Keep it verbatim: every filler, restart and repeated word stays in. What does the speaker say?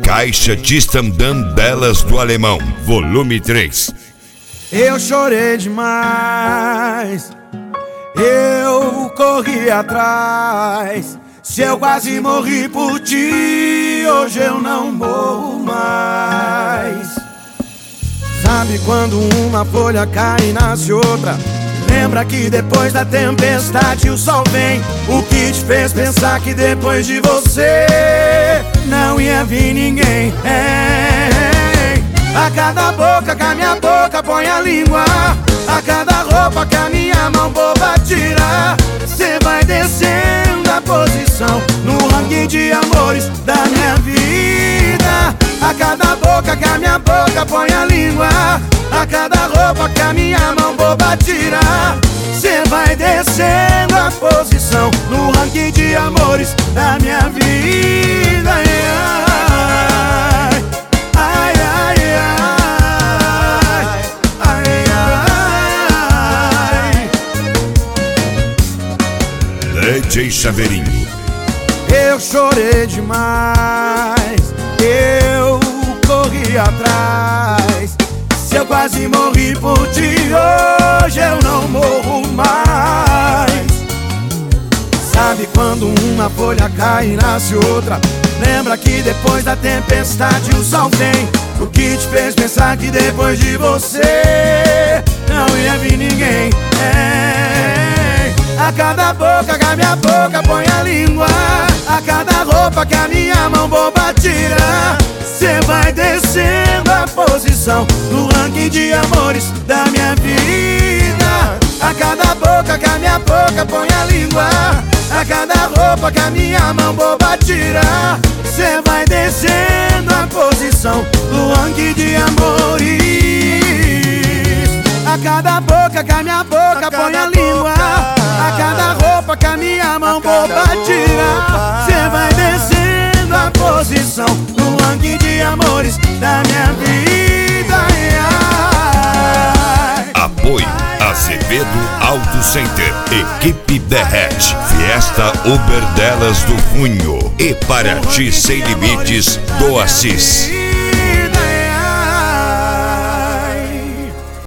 Caixa de Estandam Delas do Alemão, volume três. Eu chorei demais, eu corri atrás. Se eu quase morri por ti, hoje eu não morro mais. Sabe quando uma folha cai e nasce outra? Lembra que depois da tempestade o sol vem. O que te fez pensar que depois de você não ia vir ninguém? É. A cada boca que a minha boca põe a língua, a cada roupa que a minha mão boba tira, cê vai descendo a posição no ranking de amores da minha vida. A cada boca que a minha boca põe a língua, a cada roupa que a minha mão boba tira, cê vai descendo a posição no ranking de amores da minha vida. Ai, ai, ai, ai, ai. D J Chaveirinho. Eu chorei demais, eu corri atrás. Se eu quase morri por ti, hoje eu não morro mais. Sabe quando uma folha cai e nasce outra? Lembra que depois da tempestade o sol vem. O que te fez pensar que depois de você não ia vir ninguém? É. A cada boca que a minha boca põe a língua, a cada roupa que a minha mão boba tira, cê vai descendo a posição no ranking de amores da minha vida. A cada boca que a minha boca põe a língua, a cada roupa que a minha mão boba tira, cê vai descendo a posição no ranking de amores. A cada boca que a minha boca põe a língua, a cada roupa que a minha mão boba tira, cê vai descendo a posição no ranking de amores da minha vida. Apoio Azevedo Auto Center, Equipe Derrete, Fiesta Uber Delas do Cunho e Paraty Sem Limites do Assis.